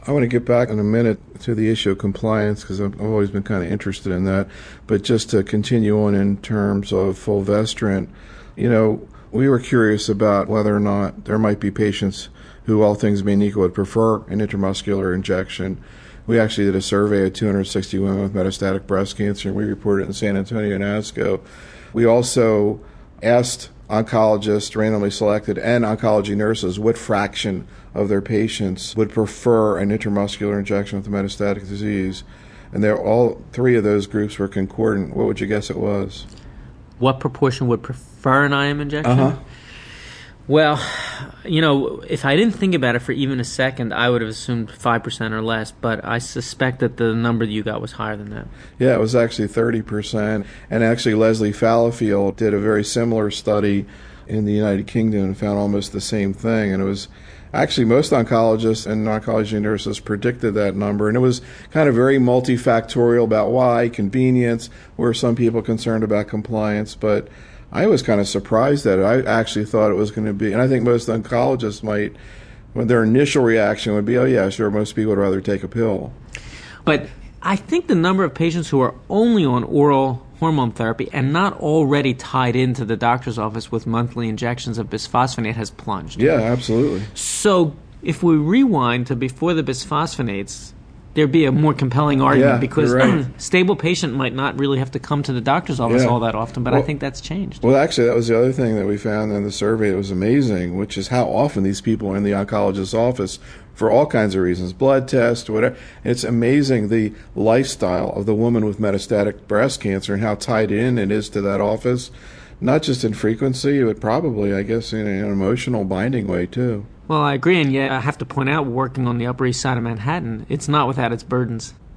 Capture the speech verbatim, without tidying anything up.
I want to get back in a minute to the issue of compliance because I've always been kind of interested in that. But just to continue on in terms of fulvestrant, you know, we were curious about whether or not there might be patients who, all things being equal, would prefer an intramuscular injection. We actually did a survey of two hundred sixty women with metastatic breast cancer, and we reported it in San Antonio and ASCO. We also asked oncologists, randomly selected, and oncology nurses what fraction of their patients would prefer an intramuscular injection with a metastatic disease. And they're all three of those groups were concordant. What would you guess it was? What proportion would prefer an I M injection? Uh-huh. Well, you know, if I didn't think about it for even a second, I would have assumed five percent or less, but I suspect that the number that you got was higher than that. Yeah, it was actually thirty percent. And actually, Leslie Fallowfield did a very similar study in the United Kingdom and found almost the same thing. And it was actually most oncologists and oncology nurses predicted that number. And it was kind of very multifactorial about why, convenience, were some people concerned about compliance, but I was kind of surprised at it. I actually thought it was going to be, and I think most oncologists might, when their initial reaction would be, oh yeah, sure, most people would rather take a pill. But I think the number of patients who are only on oral hormone therapy and not already tied into the doctor's office with monthly injections of bisphosphonate has plunged. Yeah, absolutely. So if we rewind to before the bisphosphonates, there'd be a more compelling argument yeah, because you're right. a stable patient might not really have to come to the doctor's office yeah. all that often, but well, I think that's changed. Well, actually, that was the other thing that we found in the survey that was amazing, which is how often these people are in the oncologist's office for all kinds of reasons, blood tests, whatever. It's amazing the lifestyle of the woman with metastatic breast cancer and how tied in it is to that office, not just in frequency, but probably, I guess, in an emotional binding way, too. Well, I agree, and yet I have to point out, working on the Upper East Side of Manhattan, it's not without its burdens.